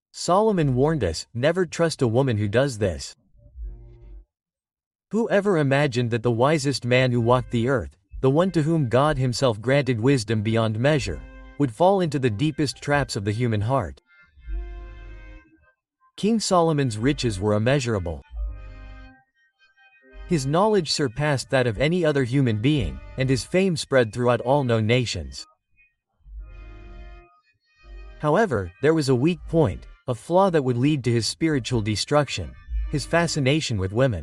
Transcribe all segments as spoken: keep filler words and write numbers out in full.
Solomon warned us, never trust a woman who does this. Who ever imagined that the wisest man who walked the earth, the one to whom God himself granted wisdom beyond measure, would fall into the deepest traps of the human heart? King Solomon's riches were immeasurable. His knowledge surpassed that of any other human being, and his fame spread throughout all known nations. However, there was a weak point, a flaw that would lead to his spiritual destruction: his fascination with women.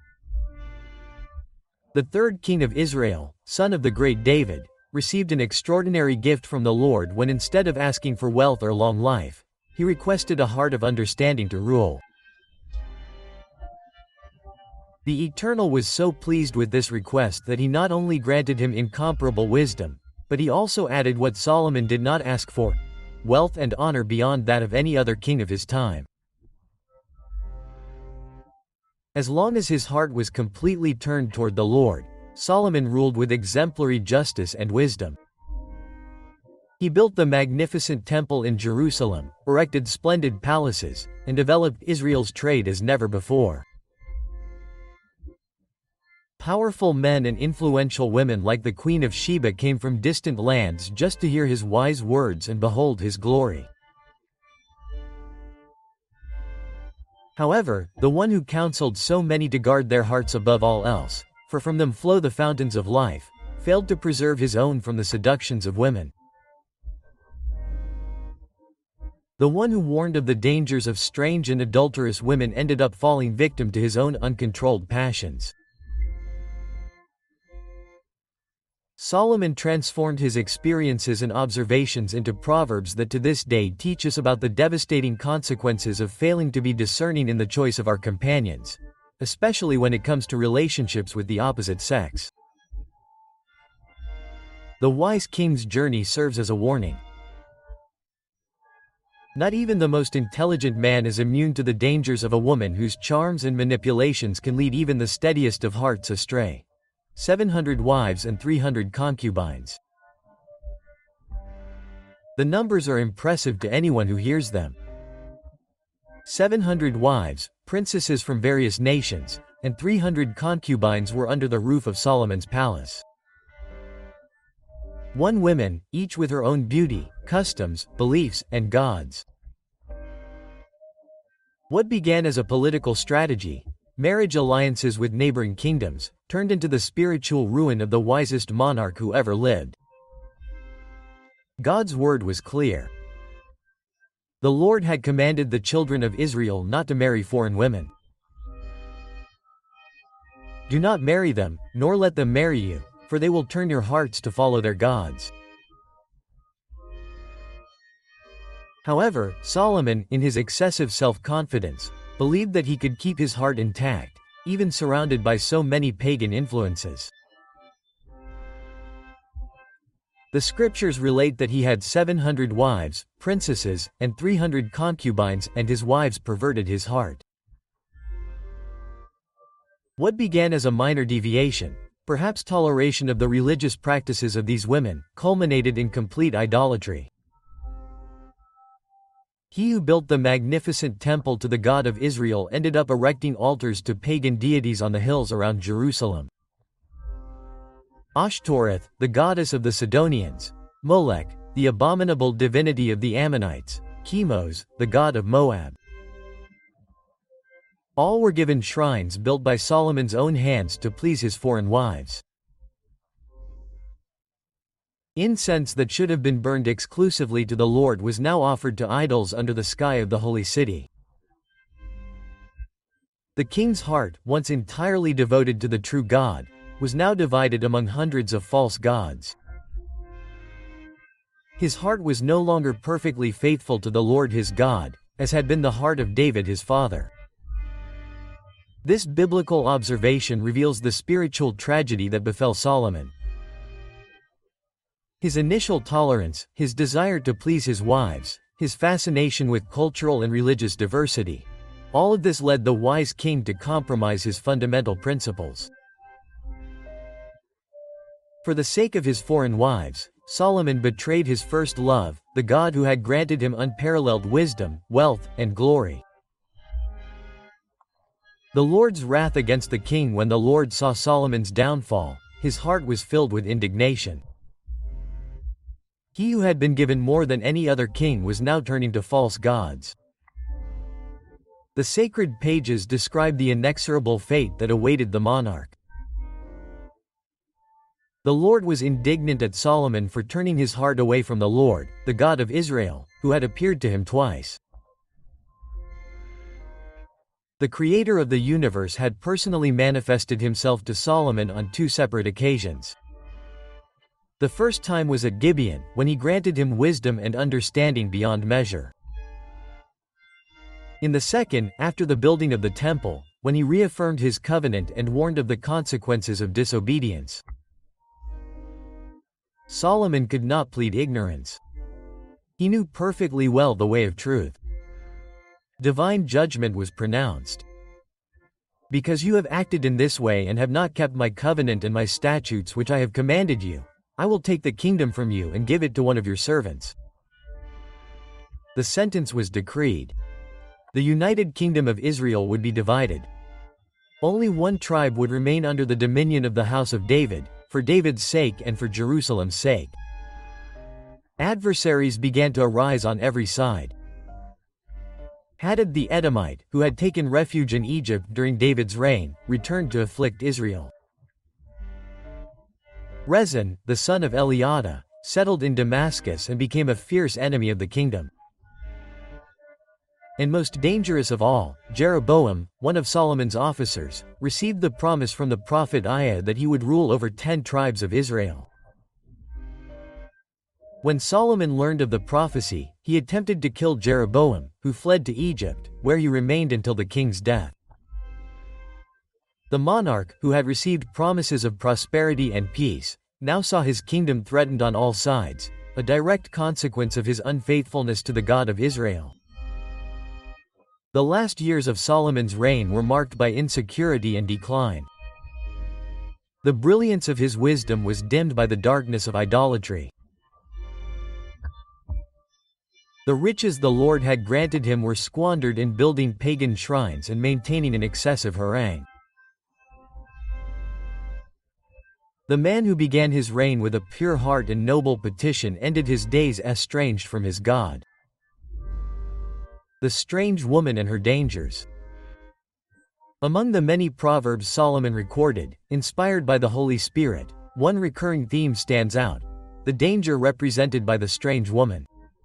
The third king of Israel, son of the great David, received an extraordinary gift from the Lord when, instead of asking for wealth or long life, he requested a heart of understanding to rule. The Eternal was so pleased with this request that he not only granted him incomparable wisdom, but he also added what Solomon did not ask for: wealth and honor beyond that of any other king of his time. As long as his heart was completely turned toward the Lord, Solomon ruled with exemplary justice and wisdom. He built the magnificent temple in Jerusalem, erected splendid palaces, and developed Israel's trade as never before. Powerful men and influential women like the Queen of Sheba came from distant lands just to hear his wise words and behold his glory. However, the one who counseled so many to guard their hearts above all else, for from them flow the fountains of life, failed to preserve his own from the seductions of women. The one who warned of the dangers of strange and adulterous women ended up falling victim to his own uncontrolled passions. Solomon transformed his experiences and observations into proverbs that to this day teach us about the devastating consequences of failing to be discerning in the choice of our companions, especially when it comes to relationships with the opposite sex. The wise king's journey serves as a warning. Not even the most intelligent man is immune to the dangers of a woman whose charms and manipulations can lead even the steadiest of hearts astray. seven hundred wives and three hundred concubines. The numbers are impressive to anyone who hears them. seven hundred wives, princesses from various nations, and three hundred concubines were under the roof of Solomon's palace. One woman, each with her own beauty, customs, beliefs, and gods. What began as a political strategy, marriage alliances with neighboring kingdoms, turned into the spiritual ruin of the wisest monarch who ever lived. God's word was clear. The Lord had commanded the children of Israel not to marry foreign women. Do not marry them, nor let them marry you, for they will turn your hearts to follow their gods. However, Solomon, in his excessive self-confidence, believed that he could keep his heart intact, even surrounded by so many pagan influences. The scriptures relate that he had seven hundred wives, princesses, and three hundred concubines, and his wives perverted his heart. What began as a minor deviation, perhaps toleration of the religious practices of these women, culminated in complete idolatry. He who built the magnificent temple to the God of Israel ended up erecting altars to pagan deities on the hills around Jerusalem. Ashtoreth, the goddess of the Sidonians; Molech, the abominable divinity of the Ammonites; Chemos, the god of Moab. All were given shrines built by Solomon's own hands to please his foreign wives. Incense that should have been burned exclusively to the Lord was now offered to idols under the sky of the holy city. The king's heart, once entirely devoted to the true God, was now divided among hundreds of false gods. His heart was no longer perfectly faithful to the Lord his God, as had been the heart of David his father. This biblical observation reveals the spiritual tragedy that befell Solomon. His initial tolerance, his desire to please his wives, his fascination with cultural and religious diversity, all of this led the wise king to compromise his fundamental principles. For the sake of his foreign wives, Solomon betrayed his first love, the God who had granted him unparalleled wisdom, wealth, and glory. The Lord's wrath against the king. When the Lord saw Solomon's downfall, his heart was filled with indignation. He who had been given more than any other king was now turning to false gods. The sacred pages describe the inexorable fate that awaited the monarch. The Lord was indignant at Solomon for turning his heart away from the Lord, the God of Israel, who had appeared to him twice. The Creator of the universe had personally manifested himself to Solomon on two separate occasions. The first time was at Gibeon, when he granted him wisdom and understanding beyond measure. In the second, after the building of the temple, when he reaffirmed his covenant and warned of the consequences of disobedience. Solomon could not plead ignorance. He knew perfectly well the way of truth. Divine judgment was pronounced. Because you have acted in this way and have not kept my covenant and my statutes which I have commanded you, I will take the kingdom from you and give it to one of your servants. The sentence was decreed. The united kingdom of Israel would be divided. Only one tribe would remain under the dominion of the house of David, for David's sake and for Jerusalem's sake. Adversaries began to arise on every side. Hadad the Edomite, who had taken refuge in Egypt during David's reign, returned to afflict Israel. Rezin, the son of Eliada, settled in Damascus and became a fierce enemy of the kingdom. And most dangerous of all, Jeroboam, one of Solomon's officers, received the promise from the prophet Aiah that he would rule over ten tribes of Israel. When Solomon learned of the prophecy, he attempted to kill Jeroboam, who fled to Egypt, where he remained until the king's death. The monarch, who had received promises of prosperity and peace, now saw his kingdom threatened on all sides, a direct consequence of his unfaithfulness to the God of Israel. The last years of Solomon's reign were marked by insecurity and decline. The brilliance of his wisdom was dimmed by the darkness of idolatry. The riches the Lord had granted him were squandered in building pagan shrines and maintaining an excessive harangue. The man who began his reign with a pure heart and noble petition ended his days estranged from his God. The strange woman and her dangers. Among the many proverbs Solomon recorded, inspired by the Holy Spirit, one recurring theme stands out: the danger represented by the strange woman.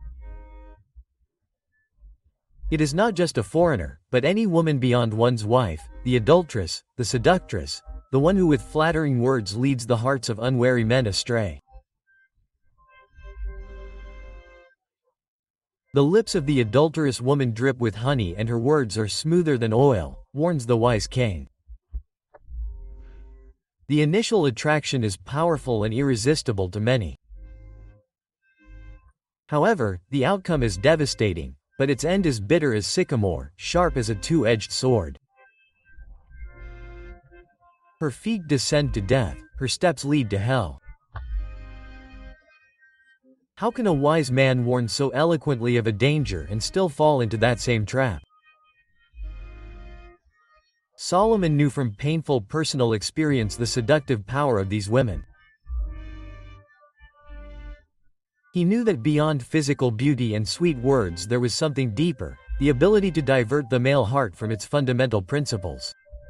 It is not just a foreigner, but any woman beyond one's wife, the adulteress, the seductress, the one who with flattering words leads the hearts of unwary men astray. The lips of the adulterous woman drip with honey and her words are smoother than oil, warns the wise king. The initial attraction is powerful and irresistible to many. However, the outcome is devastating, but its end is bitter as sycamore, sharp as a two-edged sword. Her feet descend to death, her steps lead to hell. How can a wise man warn so eloquently of a danger and still fall into that same trap? Solomon knew from painful personal experience the seductive power of these women. He knew that beyond physical beauty and sweet words there was something deeper, the ability to divert the male heart from its fundamental principles.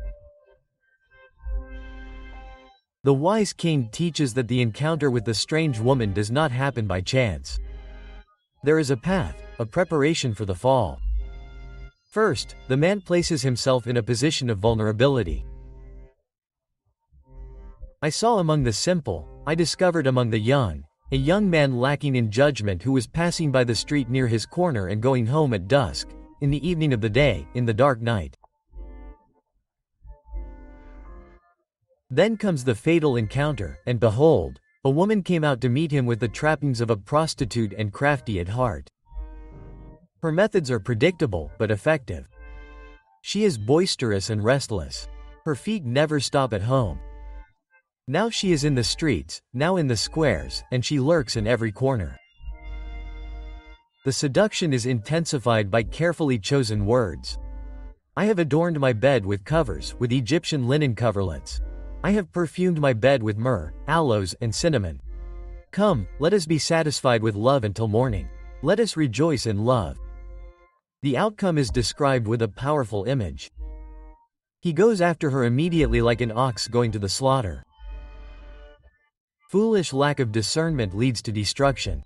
The wise king teaches that the encounter with the strange woman does not happen by chance. There is a path, a preparation for the fall. First, the man places himself in a position of vulnerability. I saw among the simple, I discovered among the young, a young man lacking in judgment who was passing by the street near his corner and going home at dusk, in the evening of the day, in the dark night. Then comes the fatal encounter, and behold, a woman came out to meet him with the trappings of a prostitute and crafty at heart. Her methods are predictable, but effective. She is boisterous and restless. Her feet never stop at home. Now she is in the streets, now in the squares, and she lurks in every corner. The seduction is intensified by carefully chosen words. I have adorned my bed with covers, with Egyptian linen coverlets. I have perfumed my bed with myrrh, aloes, and cinnamon. Come, let us be satisfied with love until morning. Let us rejoice in love. The outcome is described with a powerful image. He goes after her immediately like an ox going to the slaughter. Foolish lack of discernment leads to destruction.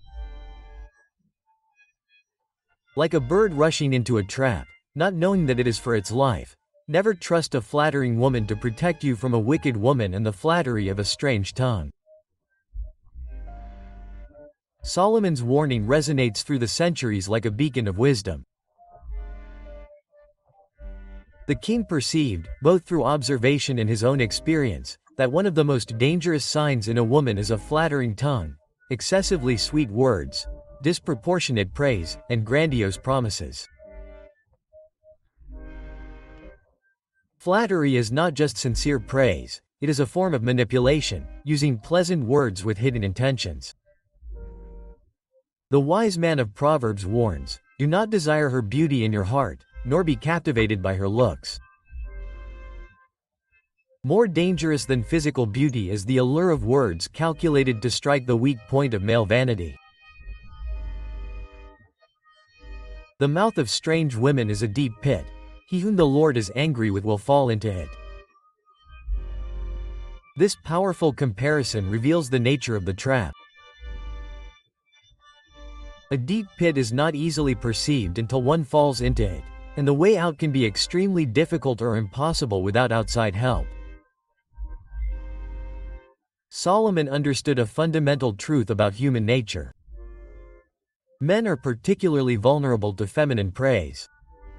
Like a bird rushing into a trap, not knowing that it is for its life. Never trust a flattering woman to protect you from a wicked woman and the flattery of a strange tongue. Solomon's warning resonates through the centuries like a beacon of wisdom. The king perceived, both through observation and his own experience, that one of the most dangerous signs in a woman is a flattering tongue, excessively sweet words, disproportionate praise, and grandiose promises. Flattery is not just sincere praise, it is a form of manipulation, using pleasant words with hidden intentions. The wise man of Proverbs warns, "Do not desire her beauty in your heart, nor be captivated by her looks." More dangerous than physical beauty is the allure of words calculated to strike the weak point of male vanity. The mouth of strange women is a deep pit. He whom the Lord is angry with will fall into it. This powerful comparison reveals the nature of the trap. A deep pit is not easily perceived until one falls into it, and the way out can be extremely difficult or impossible without outside help. Solomon understood a fundamental truth about human nature. Men are particularly vulnerable to feminine praise.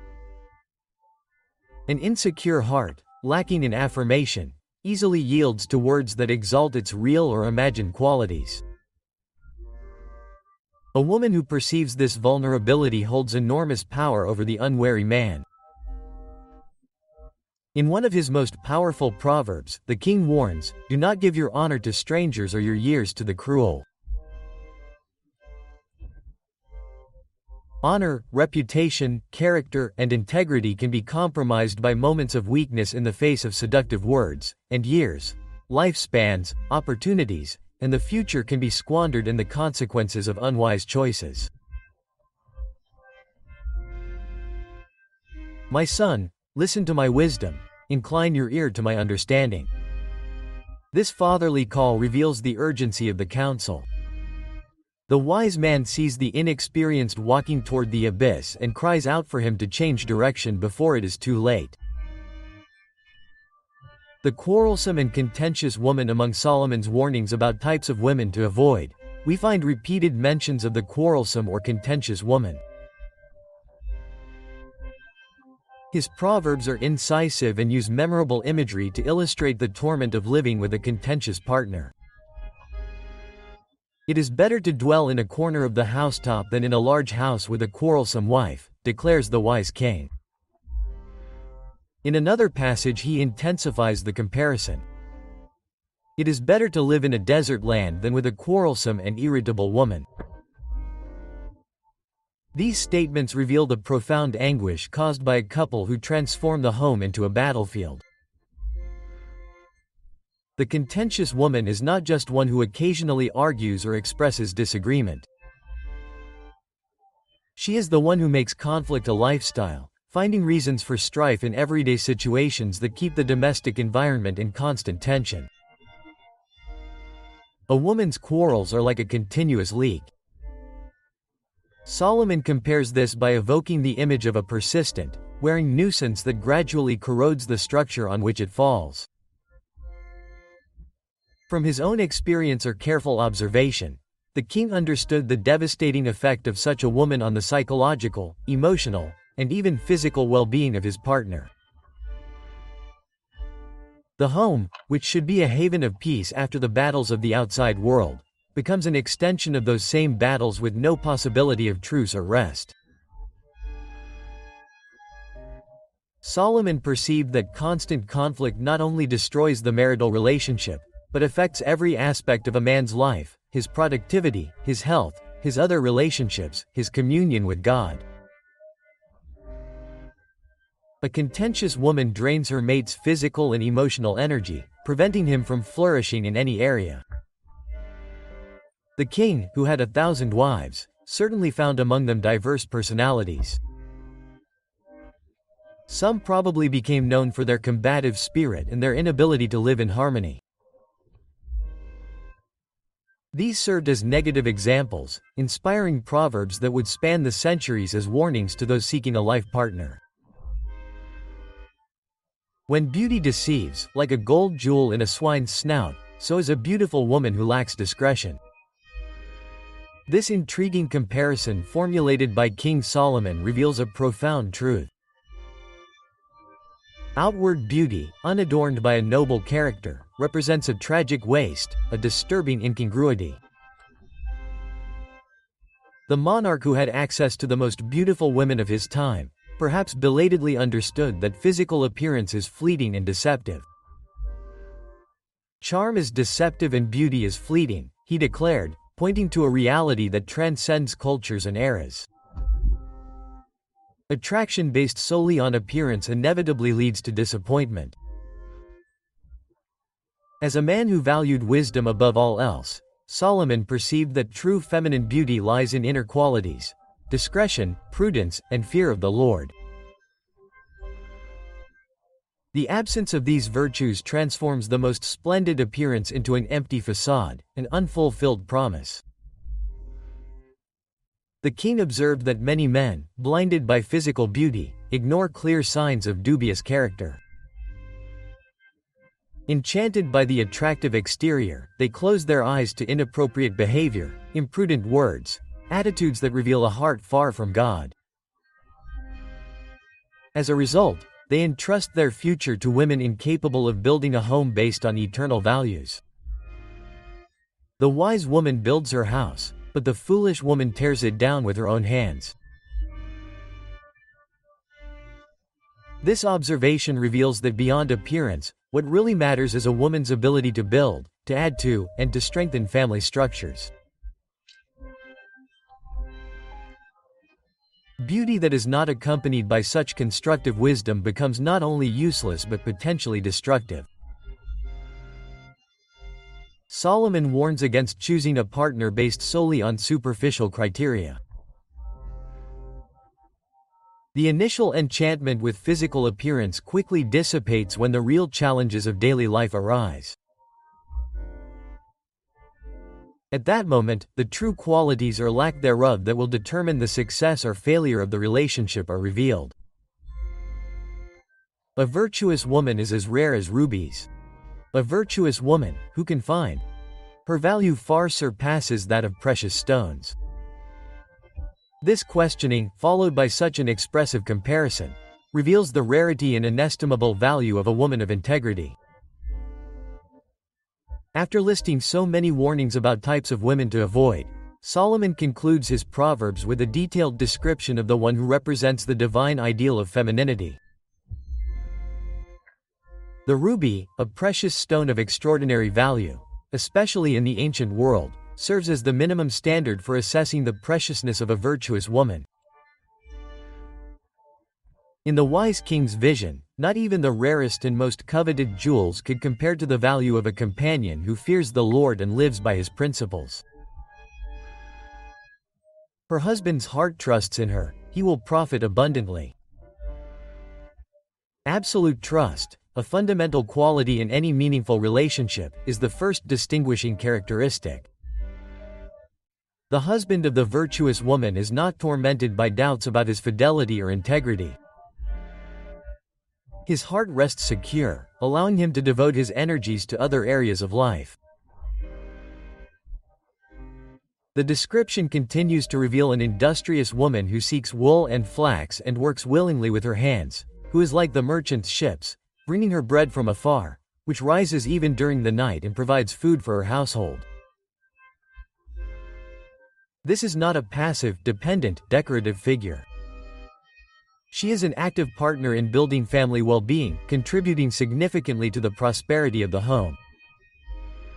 An insecure heart, lacking in affirmation, easily yields to words that exalt its real or imagined qualities. A woman who perceives this vulnerability holds enormous power over the unwary man. In one of his most powerful proverbs, the king warns, "Do not give your honor to strangers or your years to the cruel." Honor, reputation, character, and integrity can be compromised by moments of weakness in the face of seductive words, and years, lifespans, opportunities, and the future can be squandered in the consequences of unwise choices. My son, listen to my wisdom, incline your ear to my understanding. This fatherly call reveals the urgency of the counsel. The wise man sees the inexperienced walking toward the abyss and cries out for him to change direction before it is too late. The quarrelsome and contentious woman. Among Solomon's warnings about types of women to avoid, we find repeated mentions of the quarrelsome or contentious woman. His proverbs are incisive and use memorable imagery to illustrate the torment of living with a contentious partner. It is better to dwell in a corner of the housetop than in a large house with a quarrelsome wife, declares the wise king. In another passage he intensifies the comparison. It is better to live in a desert land than with a quarrelsome and irritable woman. These statements reveal the profound anguish caused by a couple who transform the home into a battlefield. The contentious woman is not just one who occasionally argues or expresses disagreement. She is the one who makes conflict a lifestyle, finding reasons for strife in everyday situations that keep the domestic environment in constant tension. A woman's quarrels are like a continuous leak. Solomon compares this by evoking the image of a persistent, wearing nuisance that gradually corrodes the structure on which it falls. From his own experience or careful observation, the king understood the devastating effect of such a woman on the psychological, emotional, and even physical well-being of his partner. The home, which should be a haven of peace after the battles of the outside world, becomes an extension of those same battles with no possibility of truce or rest. Solomon perceived that constant conflict not only destroys the marital relationship, but affects every aspect of a man's life: his productivity, his health, his other relationships, his communion with God. A contentious woman drains her mate's physical and emotional energy, preventing him from flourishing in any area. The king, who had a thousand wives, certainly found among them diverse personalities. Some probably became known for their combative spirit and their inability to live in harmony. These served as negative examples, inspiring proverbs that would span the centuries as warnings to those seeking a life partner. When beauty deceives, like a gold jewel in a swine's snout, so is a beautiful woman who lacks discretion. This intriguing comparison formulated by King Solomon reveals a profound truth. Outward beauty, unadorned by a noble character, represents a tragic waste, a disturbing incongruity. The monarch who had access to the most beautiful women of his time, perhaps belatedly understood that physical appearance is fleeting and deceptive. "Charm is deceptive and beauty is fleeting," he declared, pointing to a reality that transcends cultures and eras. Attraction based solely on appearance inevitably leads to disappointment. As a man who valued wisdom above all else, Solomon perceived that true feminine beauty lies in inner qualities: discretion, prudence, and fear of the Lord. The absence of these virtues transforms the most splendid appearance into an empty facade, an unfulfilled promise. The king observed that many men, blinded by physical beauty, ignore clear signs of dubious character. Enchanted by the attractive exterior, they close their eyes to inappropriate behavior, imprudent words, attitudes that reveal a heart far from God. As a result, they entrust their future to women incapable of building a home based on eternal values. The wise woman builds her house, but the foolish woman tears it down with her own hands. This observation reveals that beyond appearance, what really matters is a woman's ability to build, to add to, and to strengthen family structures. Beauty that is not accompanied by such constructive wisdom becomes not only useless but potentially destructive. Solomon warns against choosing a partner based solely on superficial criteria. The initial enchantment with physical appearance quickly dissipates when the real challenges of daily life arise. At that moment, the true qualities or lack thereof that will determine the success or failure of the relationship are revealed. A virtuous woman is as rare as rubies. A virtuous woman, who can find? Her value far surpasses that of precious stones. This questioning, followed by such an expressive comparison, reveals the rarity and inestimable value of a woman of integrity. After listing so many warnings about types of women to avoid, Solomon concludes his Proverbs with a detailed description of the one who represents the divine ideal of femininity. The ruby, a precious stone of extraordinary value, especially in the ancient world, serves as the minimum standard for assessing the preciousness of a virtuous woman. In the wise king's vision, not even the rarest and most coveted jewels could compare to the value of a companion who fears the Lord and lives by his principles. Her husband's heart trusts in her; he will profit abundantly. Absolute trust, a fundamental quality in any meaningful relationship, is the first distinguishing characteristic. The husband of the virtuous woman is not tormented by doubts about his fidelity or integrity. His heart rests secure, allowing him to devote his energies to other areas of life. The description continues to reveal an industrious woman who seeks wool and flax and works willingly with her hands, who is like the merchant's ships, bringing her bread from afar, which rises even during the night and provides food for her household. This is not a passive, dependent, decorative figure. She is an active partner in building family well-being, contributing significantly to the prosperity of the home.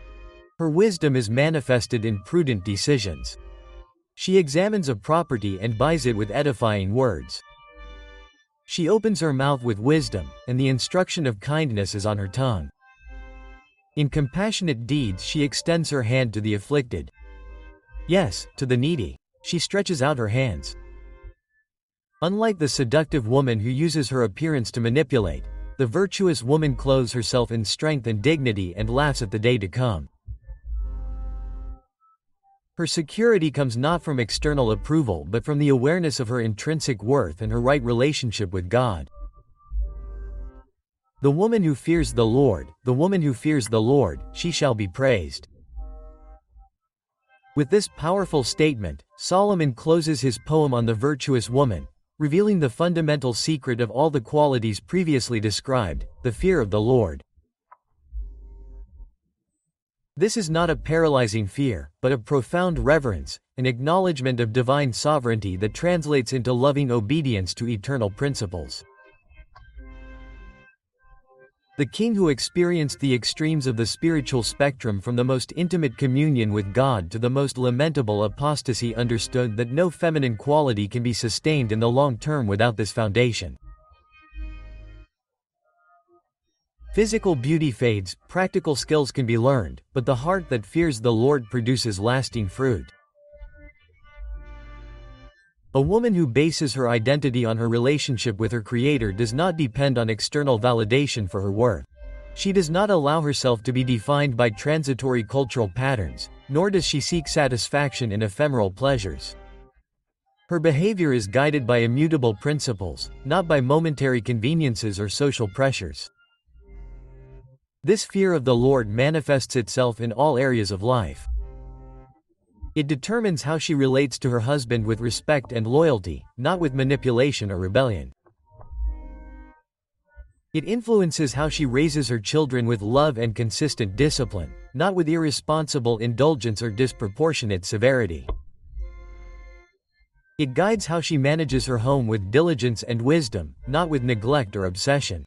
Her wisdom is manifested in prudent decisions. She examines a property and buys it with edifying words. She opens her mouth with wisdom, and the instruction of kindness is on her tongue. In compassionate deeds she extends her hand to the afflicted. Yes, to the needy. She stretches out her hands. Unlike the seductive woman who uses her appearance to manipulate, the virtuous woman clothes herself in strength and dignity and laughs at the day to come. Her security comes not from external approval but from the awareness of her intrinsic worth and her right relationship with God. The woman who fears the Lord, the woman who fears the Lord, she shall be praised. With this powerful statement, Solomon closes his poem on the virtuous woman, revealing the fundamental secret of all the qualities previously described, the fear of the Lord. This is not a paralyzing fear, but a profound reverence, an acknowledgement of divine sovereignty that translates into loving obedience to eternal principles. The king who experienced the extremes of the spiritual spectrum from the most intimate communion with God to the most lamentable apostasy understood that no feminine quality can be sustained in the long term without this foundation. Physical beauty fades, practical skills can be learned, but the heart that fears the Lord produces lasting fruit. A woman who bases her identity on her relationship with her Creator does not depend on external validation for her worth. She does not allow herself to be defined by transitory cultural patterns, nor does she seek satisfaction in ephemeral pleasures. Her behavior is guided by immutable principles, not by momentary conveniences or social pressures. This fear of the Lord manifests itself in all areas of life. It determines how she relates to her husband with respect and loyalty, not with manipulation or rebellion. It influences how she raises her children with love and consistent discipline, not with irresponsible indulgence or disproportionate severity. It guides how she manages her home with diligence and wisdom, not with neglect or obsession.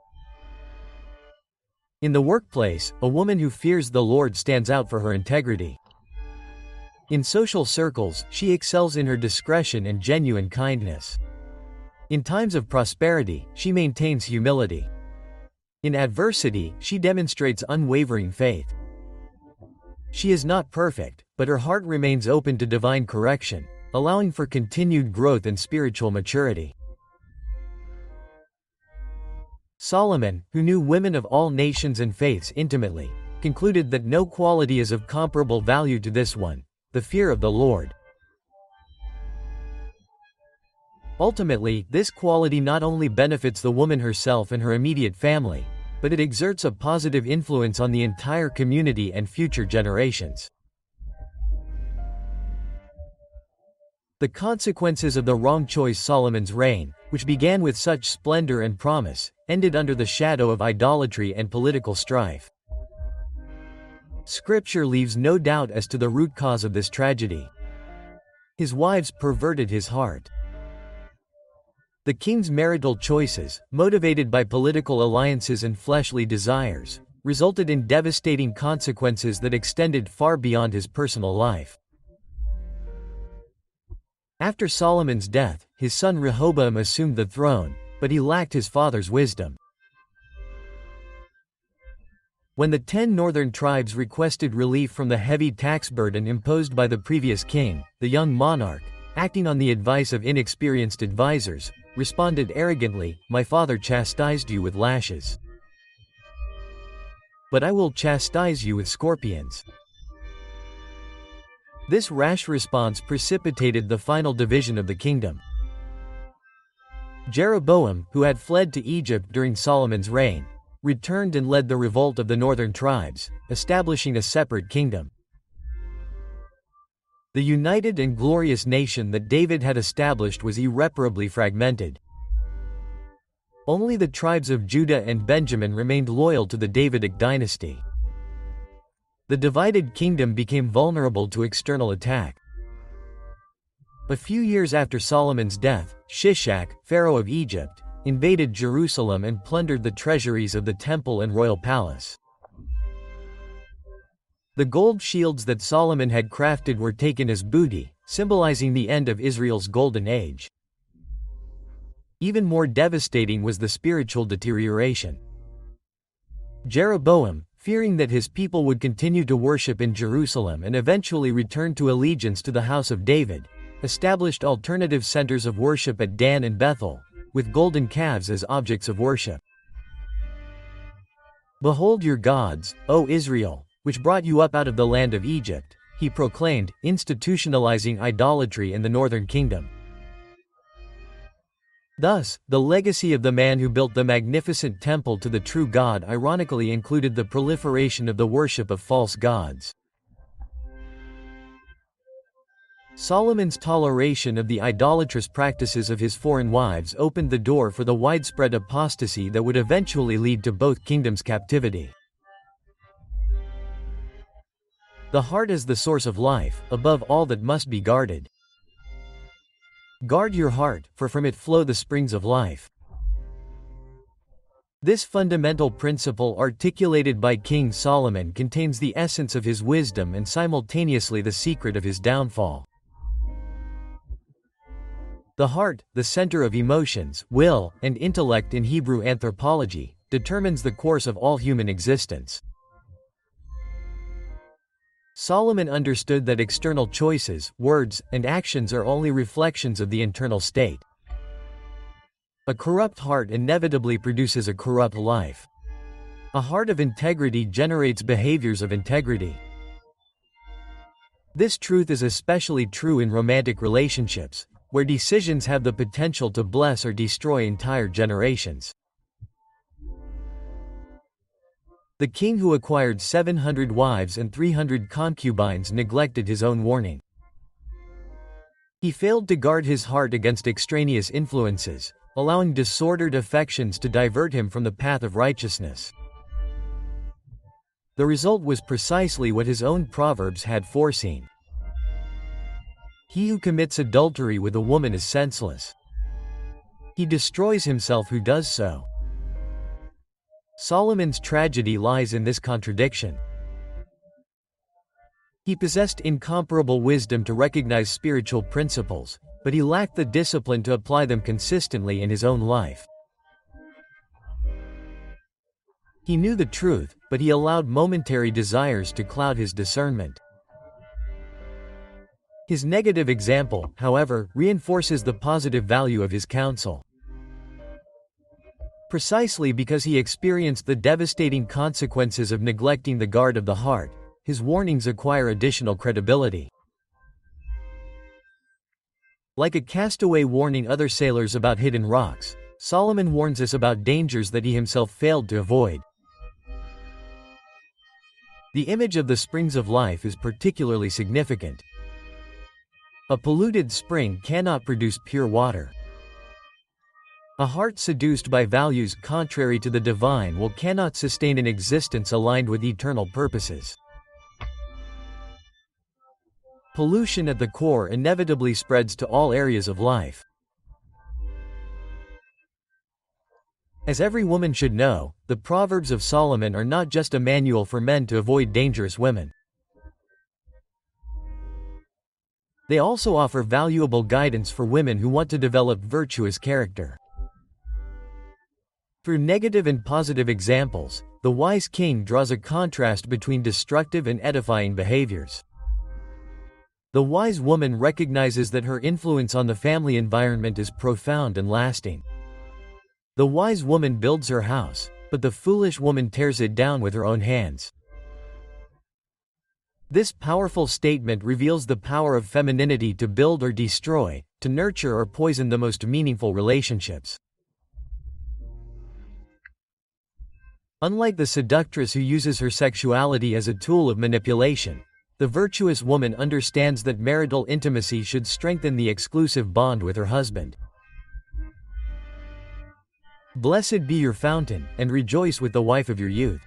In the workplace, a woman who fears the Lord stands out for her integrity. In social circles, she excels in her discretion and genuine kindness. In times of prosperity, she maintains humility. In adversity, she demonstrates unwavering faith. She is not perfect, but her heart remains open to divine correction, allowing for continued growth and spiritual maturity. Solomon, who knew women of all nations and faiths intimately, concluded that no quality is of comparable value to this one, the fear of the Lord. Ultimately, this quality not only benefits the woman herself and her immediate family, but it exerts a positive influence on the entire community and future generations. The consequences of the wrong choice. Solomon's reign, which began with such splendor and promise, ended under the shadow of idolatry and political strife. Scripture leaves no doubt as to the root cause of this tragedy. His wives perverted his heart. The king's marital choices, motivated by political alliances and fleshly desires, resulted in devastating consequences that extended far beyond his personal life. After Solomon's death, his son Rehoboam assumed the throne, but he lacked his father's wisdom. When the ten northern tribes requested relief from the heavy tax burden imposed by the previous king, the young monarch, acting on the advice of inexperienced advisors, responded arrogantly, "My father chastised you with lashes, but I will chastise you with scorpions." This rash response precipitated the final division of the kingdom. Jeroboam, who had fled to Egypt during Solomon's reign, returned and led the revolt of the northern tribes, establishing a separate kingdom. The united and glorious nation that David had established was irreparably fragmented. Only the tribes of Judah and Benjamin remained loyal to the Davidic dynasty. The divided kingdom became vulnerable to external attack. A few years after Solomon's death, Shishak, pharaoh of Egypt, invaded Jerusalem and plundered the treasuries of the temple and royal palace. The gold shields that Solomon had crafted were taken as booty, symbolizing the end of Israel's golden age. Even more devastating was the spiritual deterioration. Jeroboam, fearing that his people would continue to worship in Jerusalem and eventually return to allegiance to the house of David, established alternative centers of worship at Dan and Bethel, with golden calves as objects of worship. "Behold your gods, O Israel, which brought you up out of the land of Egypt," he proclaimed, institutionalizing idolatry in the northern kingdom. Thus, the legacy of the man who built the magnificent temple to the true God ironically included the proliferation of the worship of false gods. Solomon's toleration of the idolatrous practices of his foreign wives opened the door for the widespread apostasy that would eventually lead to both kingdoms' captivity. The heart is the source of life, above all that must be guarded. Guard your heart, for from it flow the springs of life. This fundamental principle articulated by King Solomon contains the essence of his wisdom and simultaneously the secret of his downfall. The heart, the center of emotions, will, and intellect in Hebrew anthropology, determines the course of all human existence. Solomon understood that external choices, words, and actions are only reflections of the internal state. A corrupt heart inevitably produces a corrupt life. A heart of integrity generates behaviors of integrity. This truth is especially true in romantic relationships, where decisions have the potential to bless or destroy entire generations. The king who acquired seven hundred wives and three hundred concubines neglected his own warning. He failed to guard his heart against extraneous influences, allowing disordered affections to divert him from the path of righteousness. The result was precisely what his own Proverbs had foreseen. He who commits adultery with a woman is senseless. He destroys himself who does so. Solomon's tragedy lies in this contradiction. He possessed incomparable wisdom to recognize spiritual principles, but he lacked the discipline to apply them consistently in his own life. He knew the truth, but he allowed momentary desires to cloud his discernment. His negative example, however, reinforces the positive value of his counsel. Precisely because he experienced the devastating consequences of neglecting the guard of the heart, his warnings acquire additional credibility. Like a castaway warning other sailors about hidden rocks, Solomon warns us about dangers that he himself failed to avoid. The image of the springs of life is particularly significant. A polluted spring cannot produce pure water. A heart seduced by values contrary to the divine will cannot sustain an existence aligned with eternal purposes. Pollution at the core inevitably spreads to all areas of life. As every woman should know, the Proverbs of Solomon are not just a manual for men to avoid dangerous women. They also offer valuable guidance for women who want to develop virtuous character. Through negative and positive examples, the wise king draws a contrast between destructive and edifying behaviors. The wise woman recognizes that her influence on the family environment is profound and lasting. The wise woman builds her house, but the foolish woman tears it down with her own hands. This powerful statement reveals the power of femininity to build or destroy, to nurture or poison the most meaningful relationships. Unlike the seductress who uses her sexuality as a tool of manipulation, the virtuous woman understands that marital intimacy should strengthen the exclusive bond with her husband. Blessed be your fountain, and rejoice with the wife of your youth.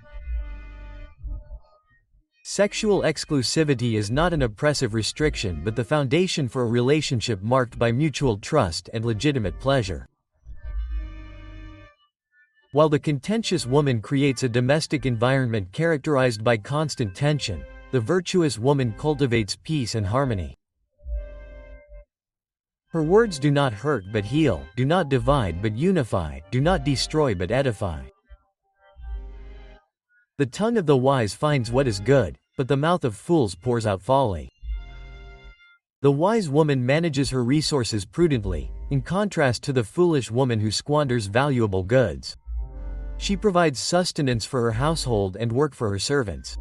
Sexual exclusivity is not an oppressive restriction but the foundation for a relationship marked by mutual trust and legitimate pleasure. While the contentious woman creates a domestic environment characterized by constant tension, the virtuous woman cultivates peace and harmony. Her words do not hurt but heal, do not divide but unify, do not destroy but edify. The tongue of the wise finds what is good, but the mouth of fools pours out folly. The wise woman manages her resources prudently, in contrast to the foolish woman who squanders valuable goods. She provides sustenance for her household and work for her servants.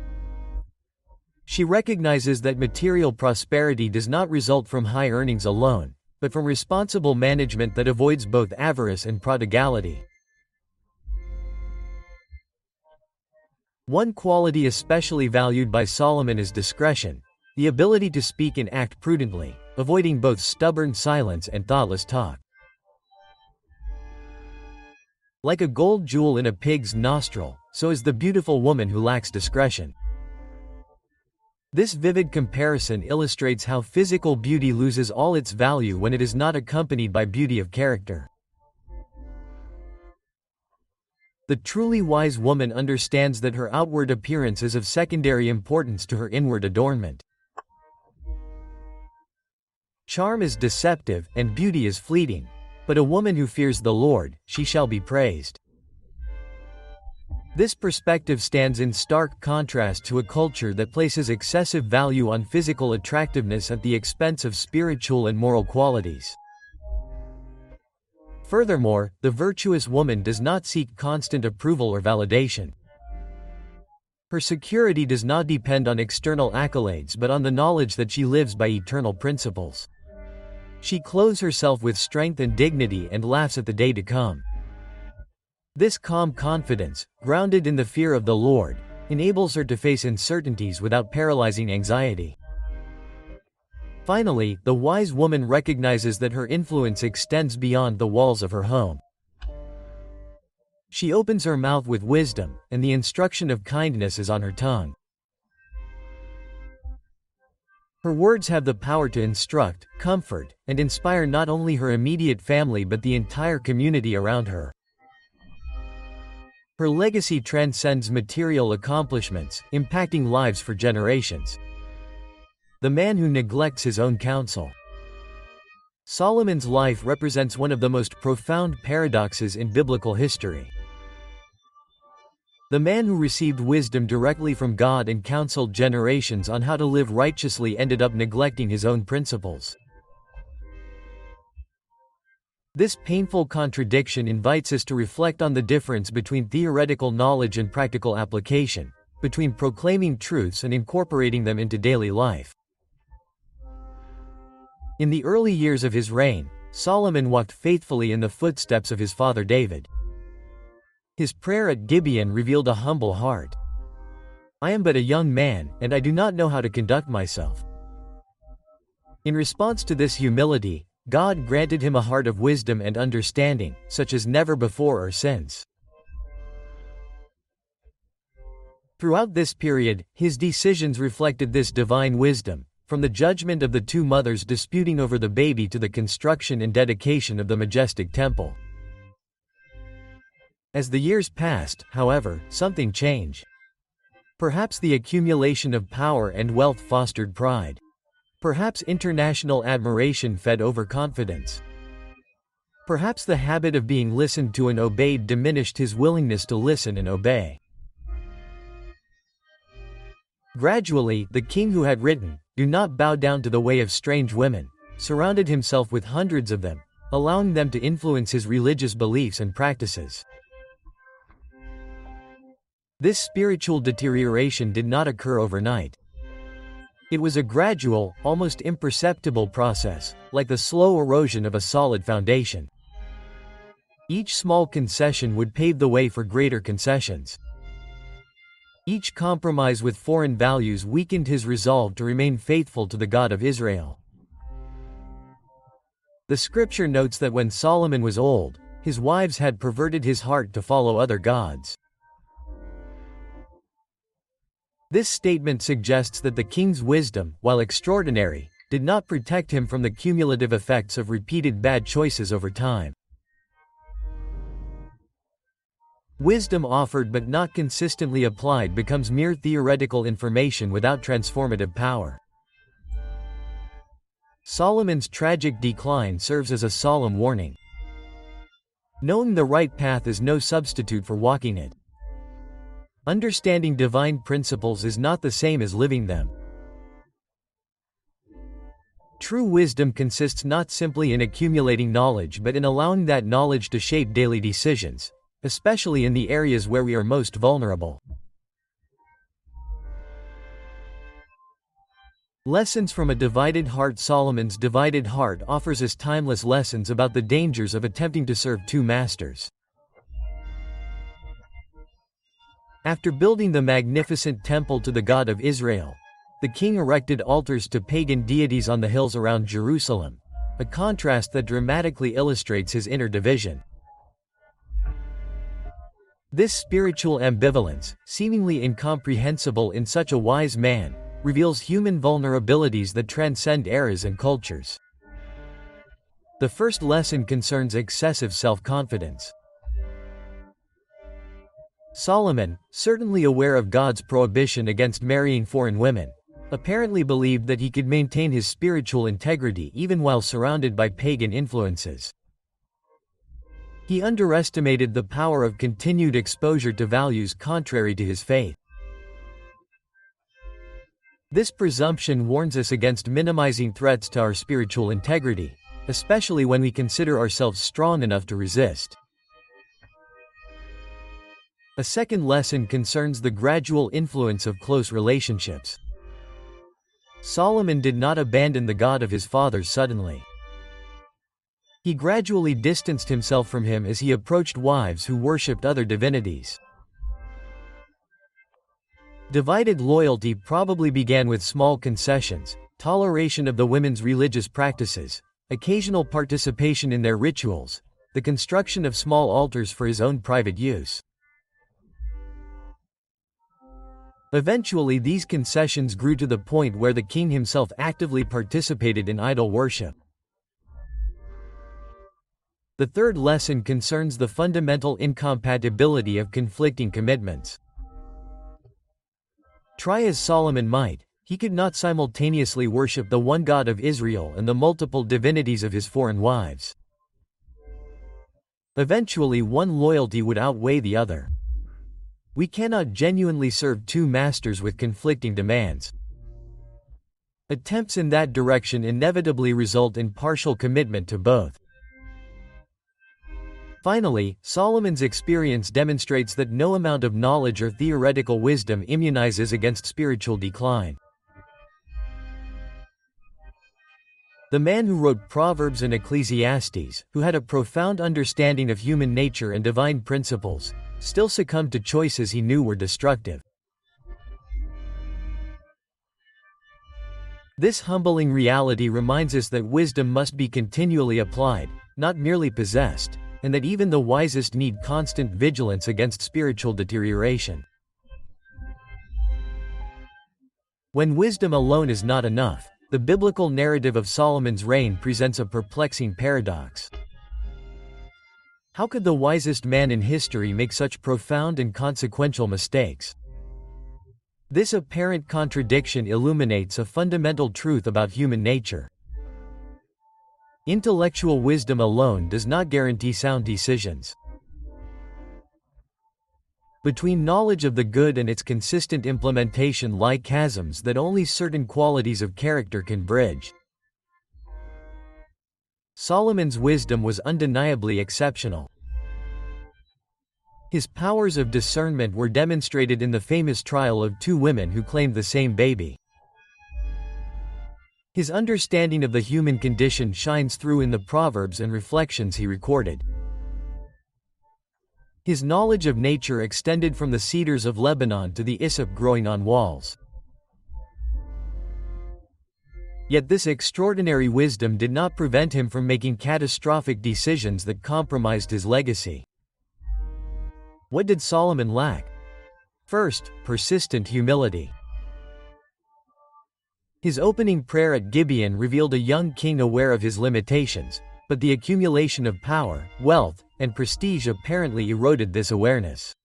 She recognizes that material prosperity does not result from high earnings alone, but from responsible management that avoids both avarice and prodigality. One quality especially valued by Solomon is discretion, the ability to speak and act prudently, avoiding both stubborn silence and thoughtless talk. Like a gold jewel in a pig's nostril, so is the beautiful woman who lacks discretion. This vivid comparison illustrates how physical beauty loses all its value when it is not accompanied by beauty of character. The truly wise woman understands that her outward appearance is of secondary importance to her inward adornment. Charm is deceptive, and beauty is fleeting, but a woman who fears the Lord, she shall be praised. This perspective stands in stark contrast to a culture that places excessive value on physical attractiveness at the expense of spiritual and moral qualities. Furthermore, the virtuous woman does not seek constant approval or validation. Her security does not depend on external accolades but on the knowledge that she lives by eternal principles. She clothes herself with strength and dignity and laughs at the day to come. This calm confidence, grounded in the fear of the Lord, enables her to face uncertainties without paralyzing anxiety. Finally, the wise woman recognizes that her influence extends beyond the walls of her home. She opens her mouth with wisdom, and the instruction of kindness is on her tongue. Her words have the power to instruct, comfort, and inspire not only her immediate family but the entire community around her. Her legacy transcends material accomplishments, impacting lives for generations. The man who neglects his own counsel. Solomon's life represents one of the most profound paradoxes in biblical history. The man who received wisdom directly from God and counseled generations on how to live righteously ended up neglecting his own principles. This painful contradiction invites us to reflect on the difference between theoretical knowledge and practical application, between proclaiming truths and incorporating them into daily life. In the early years of his reign, Solomon walked faithfully in the footsteps of his father David. His prayer at Gibeon revealed a humble heart. "I am but a young man, and I do not know how to conduct myself." In response to this humility, God granted him a heart of wisdom and understanding, such as never before or since. Throughout this period, his decisions reflected this divine wisdom, from the judgment of the two mothers disputing over the baby to the construction and dedication of the majestic temple. As the years passed, however, something changed. Perhaps the accumulation of power and wealth fostered pride. Perhaps international admiration fed overconfidence. Perhaps the habit of being listened to and obeyed diminished his willingness to listen and obey. Gradually, the king who had written, "Do not bow down to the way of strange women," surrounded himself with hundreds of them, allowing them to influence his religious beliefs and practices. This spiritual deterioration did not occur overnight. It was a gradual, almost imperceptible process, like the slow erosion of a solid foundation. Each small concession would pave the way for greater concessions. Each compromise with foreign values weakened his resolve to remain faithful to the God of Israel. The scripture notes that when Solomon was old, his wives had perverted his heart to follow other gods. This statement suggests that the king's wisdom, while extraordinary, did not protect him from the cumulative effects of repeated bad choices over time. Wisdom offered but not consistently applied becomes mere theoretical information without transformative power. Solomon's tragic decline serves as a solemn warning. Knowing the right path is no substitute for walking it. Understanding divine principles is not the same as living them. True wisdom consists not simply in accumulating knowledge but in allowing that knowledge to shape daily decisions, especially in the areas where we are most vulnerable. Lessons from a Divided Heart. Solomon's divided heart offers us timeless lessons about the dangers of attempting to serve two masters. After building the magnificent temple to the God of Israel, the king erected altars to pagan deities on the hills around Jerusalem, a contrast that dramatically illustrates his inner division. This spiritual ambivalence, seemingly incomprehensible in such a wise man, reveals human vulnerabilities that transcend eras and cultures. The first lesson concerns excessive self-confidence. Solomon, certainly aware of God's prohibition against marrying foreign women, apparently believed that he could maintain his spiritual integrity even while surrounded by pagan influences. He underestimated the power of continued exposure to values contrary to his faith. This presumption warns us against minimizing threats to our spiritual integrity, especially when we consider ourselves strong enough to resist. A second lesson concerns the gradual influence of close relationships. Solomon did not abandon the God of his fathers suddenly. He gradually distanced himself from him as he approached wives who worshipped other divinities. Divided loyalty probably began with small concessions, toleration of the women's religious practices, occasional participation in their rituals, the construction of small altars for his own private use. Eventually, these concessions grew to the point where the king himself actively participated in idol worship. The third lesson concerns the fundamental incompatibility of conflicting commitments. Try as Solomon might, he could not simultaneously worship the one God of Israel and the multiple divinities of his foreign wives. Eventually, one loyalty would outweigh the other. We cannot genuinely serve two masters with conflicting demands. Attempts in that direction inevitably result in partial commitment to both. Finally, Solomon's experience demonstrates that no amount of knowledge or theoretical wisdom immunizes against spiritual decline. The man who wrote Proverbs and Ecclesiastes, who had a profound understanding of human nature and divine principles, still succumbed to choices he knew were destructive. This humbling reality reminds us that wisdom must be continually applied, not merely possessed, and that even the wisest need constant vigilance against spiritual deterioration. When wisdom alone is not enough, the biblical narrative of Solomon's reign presents a perplexing paradox. How could the wisest man in history make such profound and consequential mistakes? This apparent contradiction illuminates a fundamental truth about human nature. Intellectual wisdom alone does not guarantee sound decisions. Between knowledge of the good and its consistent implementation lie chasms that only certain qualities of character can bridge. Solomon's wisdom was undeniably exceptional. His powers of discernment were demonstrated in the famous trial of two women who claimed the same baby. His understanding of the human condition shines through in the proverbs and reflections he recorded. His knowledge of nature extended from the cedars of Lebanon to the hyssop growing on walls. Yet this extraordinary wisdom did not prevent him from making catastrophic decisions that compromised his legacy. What did Solomon lack? First, persistent humility. His opening prayer at Gibeon revealed a young king aware of his limitations, but the accumulation of power, wealth, and prestige apparently eroded this awareness.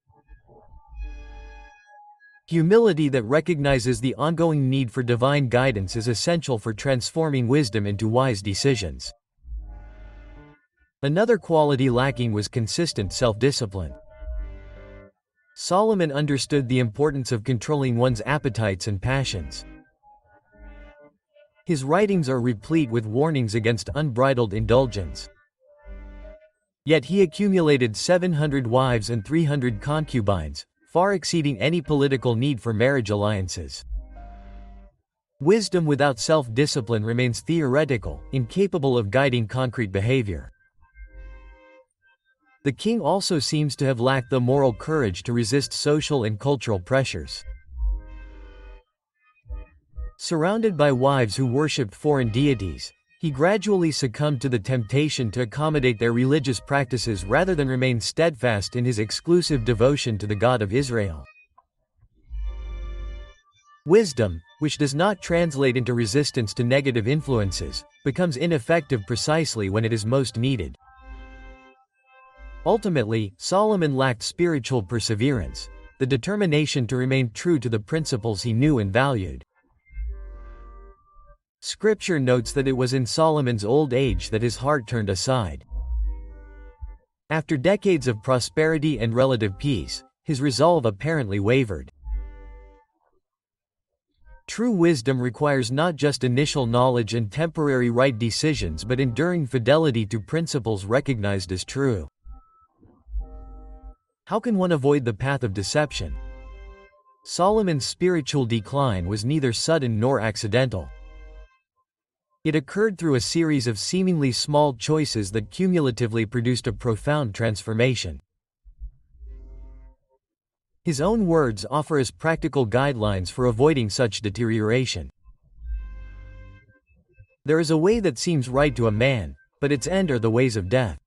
Humility that recognizes the ongoing need for divine guidance is essential for transforming wisdom into wise decisions. Another quality lacking was consistent self-discipline. Solomon understood the importance of controlling one's appetites and passions. His writings are replete with warnings against unbridled indulgence. Yet he accumulated seven hundred wives and three hundred concubines, far exceeding any political need for marriage alliances. Wisdom without self-discipline remains theoretical, incapable of guiding concrete behavior. The king also seems to have lacked the moral courage to resist social and cultural pressures. Surrounded by wives who worshipped foreign deities, he gradually succumbed to the temptation to accommodate their religious practices rather than remain steadfast in his exclusive devotion to the God of Israel. Wisdom, which does not translate into resistance to negative influences, becomes ineffective precisely when it is most needed. Ultimately, Solomon lacked spiritual perseverance, the determination to remain true to the principles he knew and valued. Scripture notes that it was in Solomon's old age that his heart turned aside. After decades of prosperity and relative peace, his resolve apparently wavered. True wisdom requires not just initial knowledge and temporary right decisions but enduring fidelity to principles recognized as true. How can one avoid the path of deception? Solomon's spiritual decline was neither sudden nor accidental. It occurred through a series of seemingly small choices that cumulatively produced a profound transformation. His own words offer us practical guidelines for avoiding such deterioration. There is a way that seems right to a man, but its end are the ways of death.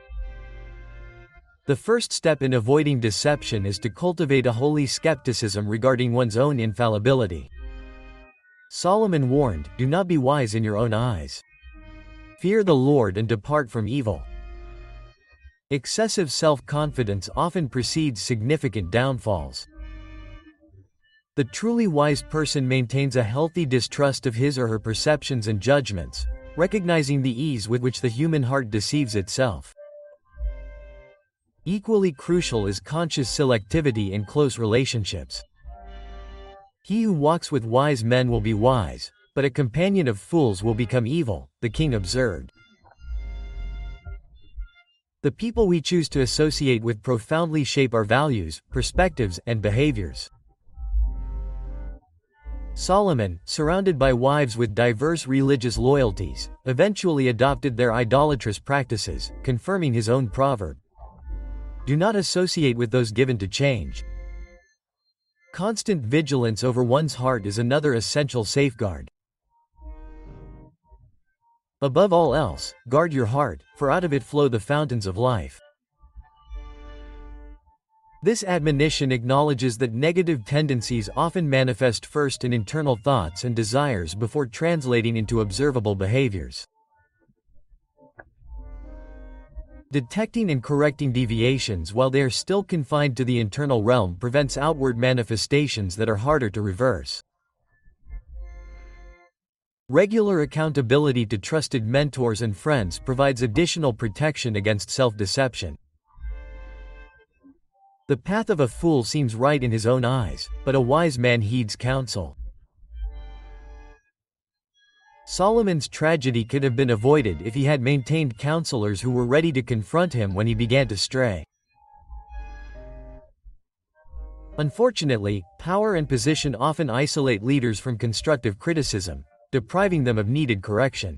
The first step in avoiding deception is to cultivate a holy skepticism regarding one's own infallibility. Solomon warned, "Do not be wise in your own eyes. Fear the Lord and depart from evil." Excessive self-confidence often precedes significant downfalls. The truly wise person maintains a healthy distrust of his or her perceptions and judgments, recognizing the ease with which the human heart deceives itself. Equally crucial is conscious selectivity in close relationships. He who walks with wise men will be wise, but a companion of fools will become evil, the king observed. The people we choose to associate with profoundly shape our values, perspectives, and behaviors. Solomon, surrounded by wives with diverse religious loyalties, eventually adopted their idolatrous practices, confirming his own proverb, "Do not associate with those given to change." Constant vigilance over one's heart is another essential safeguard. Above all else, guard your heart, for out of it flow the fountains of life. This admonition acknowledges that negative tendencies often manifest first in internal thoughts and desires before translating into observable behaviors. Detecting and correcting deviations while they are still confined to the internal realm prevents outward manifestations that are harder to reverse. Regular accountability to trusted mentors and friends provides additional protection against self-deception. The path of a fool seems right in his own eyes, but a wise man heeds counsel. Solomon's tragedy could have been avoided if he had maintained counselors who were ready to confront him when he began to stray. Unfortunately, power and position often isolate leaders from constructive criticism, depriving them of needed correction.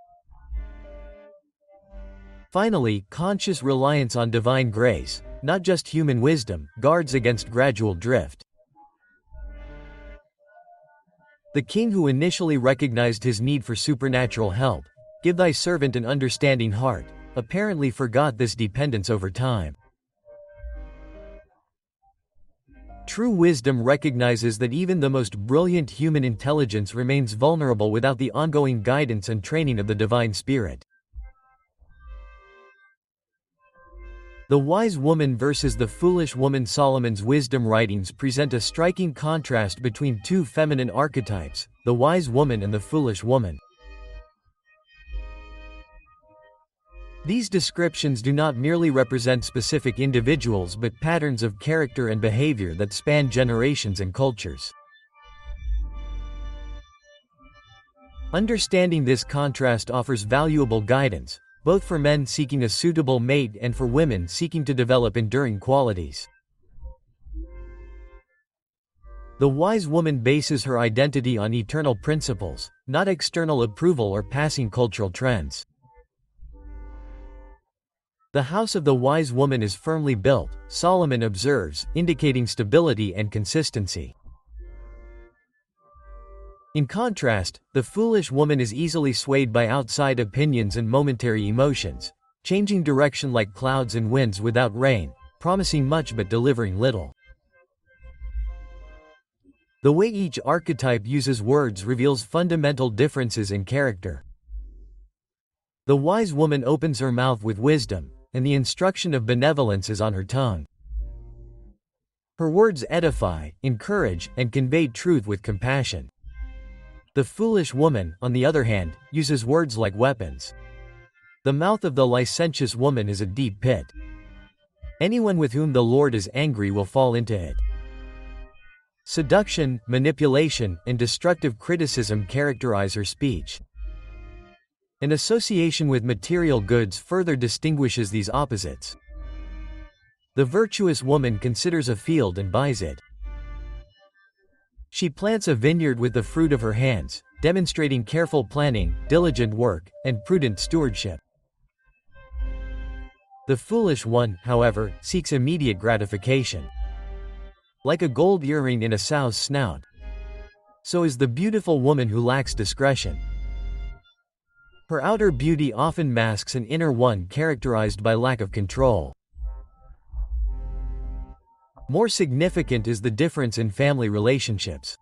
Finally, conscious reliance on divine grace, not just human wisdom, guards against gradual drift. The king who initially recognized his need for supernatural help, "Give thy servant an understanding heart," apparently forgot this dependence over time. True wisdom recognizes that even the most brilliant human intelligence remains vulnerable without the ongoing guidance and training of the divine spirit. The wise woman versus the foolish woman. Solomon's wisdom writings present a striking contrast between two feminine archetypes, the wise woman and the foolish woman. These descriptions do not merely represent specific individuals but patterns of character and behavior that span generations and cultures. Understanding this contrast offers valuable guidance, both for men seeking a suitable mate and for women seeking to develop enduring qualities. The wise woman bases her identity on eternal principles, not external approval or passing cultural trends. The house of the wise woman is firmly built, Solomon observes, indicating stability and consistency. In contrast, the foolish woman is easily swayed by outside opinions and momentary emotions, changing direction like clouds and winds without rain, promising much but delivering little. The way each archetype uses words reveals fundamental differences in character. The wise woman opens her mouth with wisdom, and the instruction of benevolence is on her tongue. Her words edify, encourage, and convey truth with compassion. The foolish woman, on the other hand, uses words like weapons. The mouth of the licentious woman is a deep pit. Anyone with whom the Lord is angry will fall into it. Seduction, manipulation, and destructive criticism characterize her speech. An association with material goods further distinguishes these opposites. The virtuous woman considers a field and buys it. She plants a vineyard with the fruit of her hands, demonstrating careful planning, diligent work, and prudent stewardship. The foolish one, however, seeks immediate gratification. Like a gold earring in a sow's snout, so is the beautiful woman who lacks discretion. Her outer beauty often masks an inner one characterized by lack of control. More significant is the difference in family relationships.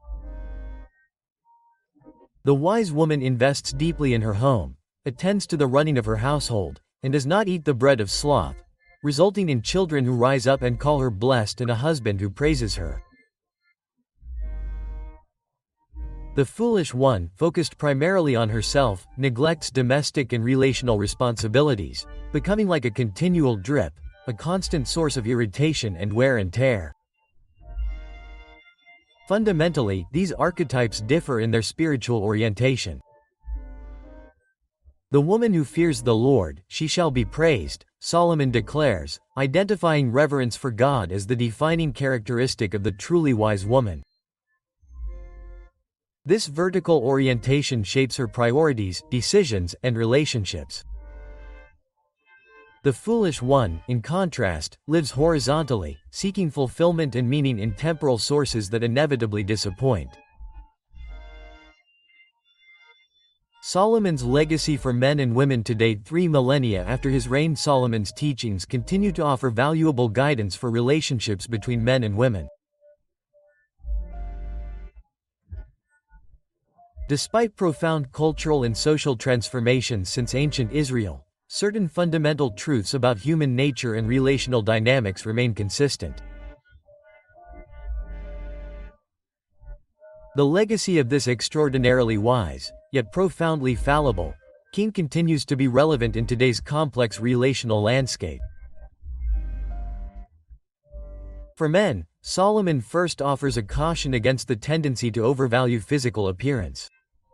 The wise woman invests deeply in her home, attends to the running of her household, and does not eat the bread of sloth, resulting in children who rise up and call her blessed and a husband who praises her. The foolish one, focused primarily on herself, neglects domestic and relational responsibilities, becoming like a continual drip, a constant source of irritation and wear and tear. Fundamentally, these archetypes differ in their spiritual orientation. The woman who fears the Lord, she shall be praised, Solomon declares, identifying reverence for God as the defining characteristic of the truly wise woman. This vertical orientation shapes her priorities, decisions, and relationships. The foolish one, in contrast, lives horizontally, seeking fulfillment and meaning in temporal sources that inevitably disappoint. Solomon's legacy for men and women today, three millennia after his reign. Solomon's teachings continue to offer valuable guidance for relationships between men and women. Despite profound cultural and social transformations since ancient Israel, certain fundamental truths about human nature and relational dynamics remain consistent. The legacy of this extraordinarily wise, yet profoundly fallible, king continues to be relevant in today's complex relational landscape. For men, Solomon first offers a caution against the tendency to overvalue physical appearance.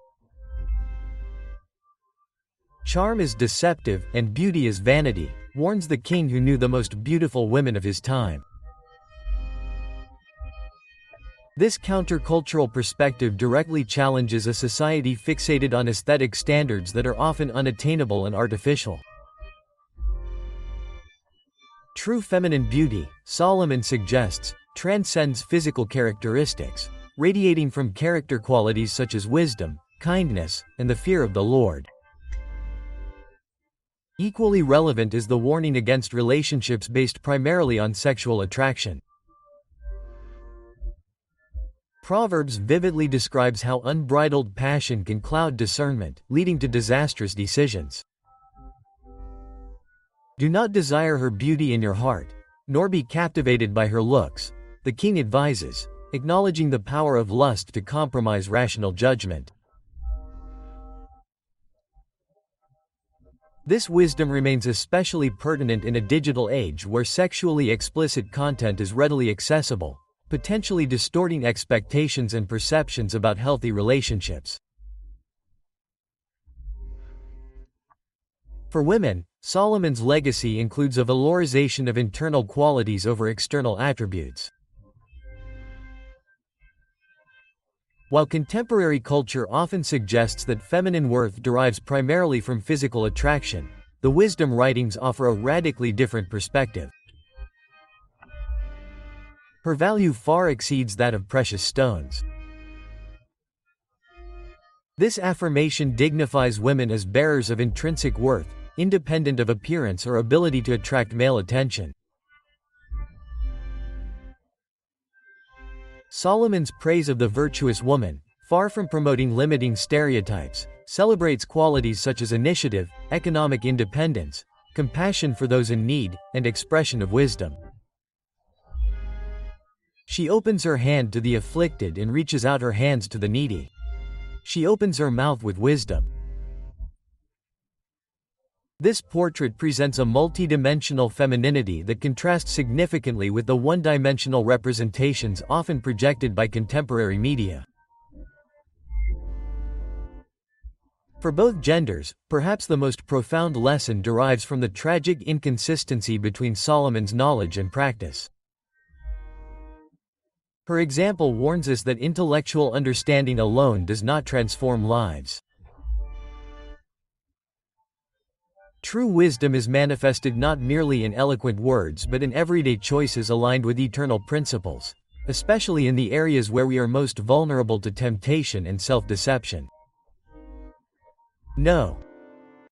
Charm is deceptive, and beauty is vanity, warns the king who knew the most beautiful women of his time. This countercultural perspective directly challenges a society fixated on aesthetic standards that are often unattainable and artificial. True feminine beauty, Solomon suggests, transcends physical characteristics, radiating from character qualities such as wisdom, kindness, and the fear of the Lord. Equally relevant is the warning against relationships based primarily on sexual attraction. Proverbs vividly describes how unbridled passion can cloud discernment, leading to disastrous decisions. Do not desire her beauty in your heart, nor be captivated by her looks, the king advises, acknowledging the power of lust to compromise rational judgment. This wisdom remains especially pertinent in a digital age where sexually explicit content is readily accessible, potentially distorting expectations and perceptions about healthy relationships. For women, Solomon's legacy includes a valorization of internal qualities over external attributes. While contemporary culture often suggests that feminine worth derives primarily from physical attraction, the wisdom writings offer a radically different perspective. Her value far exceeds that of precious stones. This affirmation dignifies women as bearers of intrinsic worth, independent of appearance or ability to attract male attention. Solomon's praise of the virtuous woman, far from promoting limiting stereotypes, celebrates qualities such as initiative, economic independence, compassion for those in need, and expression of wisdom. She opens her hand to the afflicted and reaches out her hands to the needy. She opens her mouth with wisdom. This portrait presents a multi-dimensional femininity that contrasts significantly with the one-dimensional representations often projected by contemporary media. For both genders, perhaps the most profound lesson derives from the tragic inconsistency between Solomon's knowledge and practice. Her example warns us that intellectual understanding alone does not transform lives. True wisdom is manifested not merely in eloquent words but in everyday choices aligned with eternal principles, especially in the areas where we are most vulnerable to temptation and self-deception. No.